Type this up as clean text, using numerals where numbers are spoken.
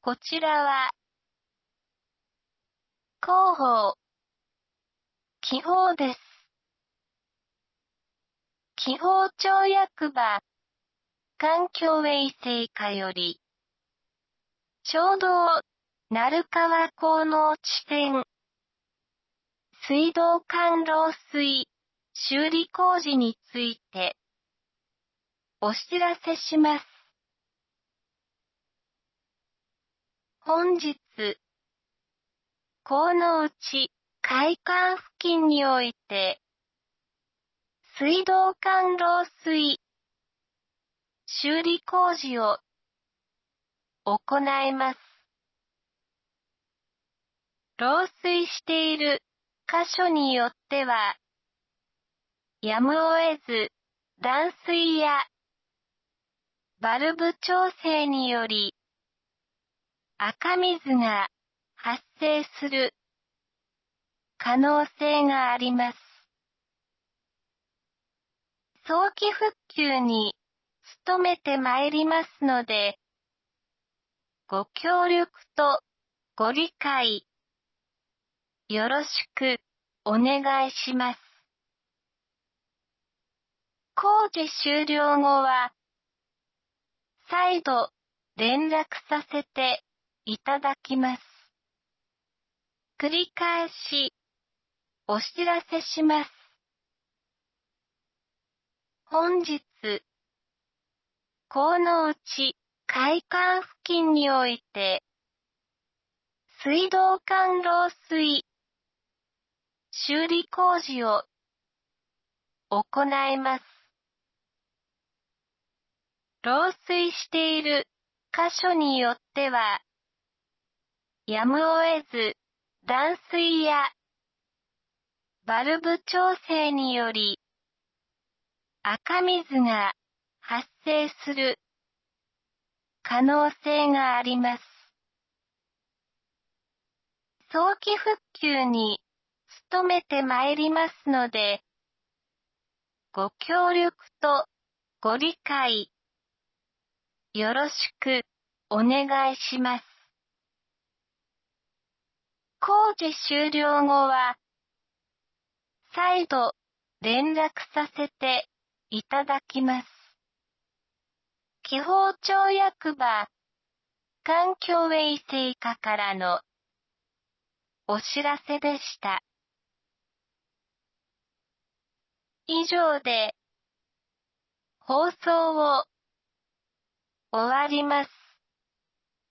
こちらは、広報、記法です。記法庁役場、環境衛生課より、町道、鳴川高能地線、水道管漏水、修理工事について、お知らせします。本日、高能内、会館付近において、水道管漏水、修理工事を行います。漏水している箇所によっては、やむを得ず、断水やバルブ調整により、赤水が発生する可能性があります。早期復旧に努めてまいりますので、ご協力とご理解、よろしくお願いします。工事終了後は、再度連絡させていただきます。繰り返しお知らせします。本日、高能内、会館付近において、水道管漏水、修理工事を行います。漏水している箇所によっては、やむを得ず、断水やバルブ調整により、赤水が発生する可能性があります。早期復旧に努めてまいりますので、ご協力とご理解、よろしくお願いします。工事終了後は、再度連絡させていただきます。記法庁役場、環境衛生課からのお知らせでした。以上で放送を終わります。